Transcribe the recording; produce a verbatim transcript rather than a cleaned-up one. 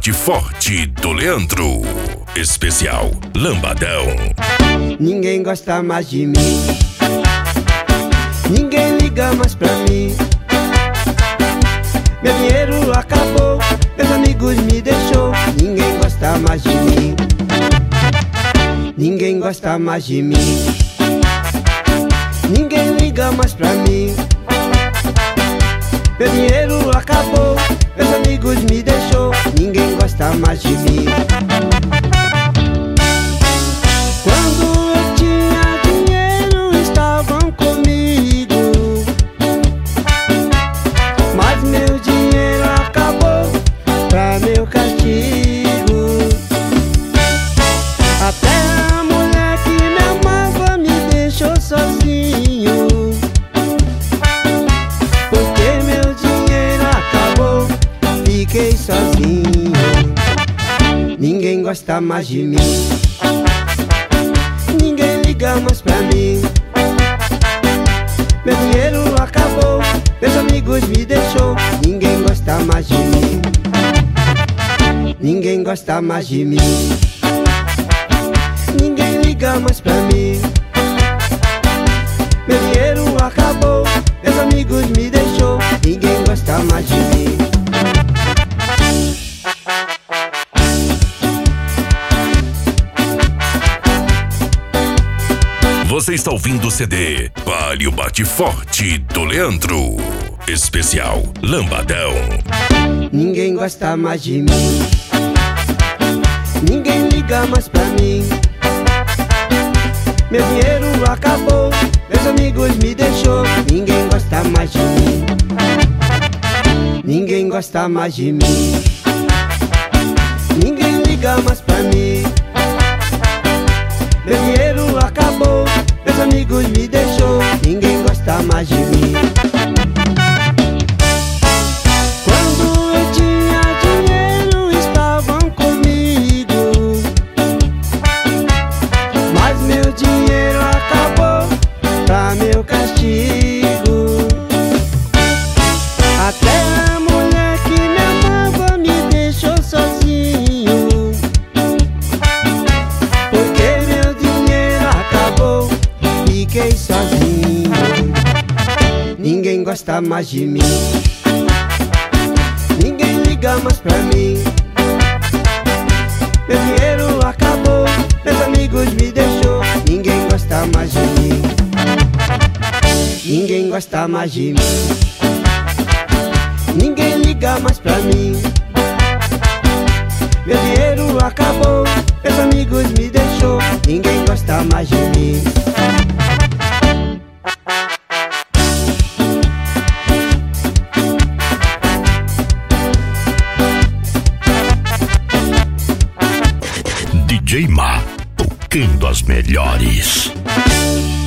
bate forte do Leandro. Especial Lambadão. Ninguém gosta mais de mim, ninguém liga mais pra mim. Meu dinheiro acabou, meus amigos me deixou. Ninguém gosta mais de mim, ninguém gosta mais de mim. Ninguém liga mais pra mim. Meu dinheiro acabou, meus amigos me deixou. Ninguém gosta mais de mim. Quando eu tinha dinheiro estavam comigo, mas meu dinheiro acabou pra meu castigo. Até a mulher que me amava me deixou sozinho, porque meu dinheiro acabou, fiquei sozinho. Ninguém gosta mais de mim, ninguém liga mais pra mim. Meu dinheiro acabou, meus amigos me deixou. Ninguém gosta mais de mim, ninguém gosta mais de mim. Ninguém liga mais pra mim. Meu dinheiro acabou, meus amigos me deixou. Ninguém gosta mais de mim. Você está ouvindo o C D Vale o Bate Forte do Leandro. Especial Lambadão. Ninguém gosta mais de mim, ninguém liga mais pra mim. Meu dinheiro acabou, meus amigos me deixou. Ninguém gosta mais de mim, ninguém gosta mais de mim. Ninguém liga mais pra mim. Meu dinheiro acabou, meus amigos me deixou. Ninguém gosta mais de mim. Quando eu tinha dinheiro estavam comigo, mas meu dinheiro acabou pra meu castigo. Até a mulher que me amava me deixou sozinho, porque meu dinheiro acabou, fiquei sozinho. Ninguém gosta mais de mim, ninguém liga mais pra mim. Meu dinheiro acabou, meus amigos me deixou. Ninguém gosta mais de mim, ninguém gosta mais de mim. Ninguém liga mais pra mim. Meu dinheiro acabou, meus amigos me deixou. Ninguém gosta mais de mim. D J Ma, tocando as melhores.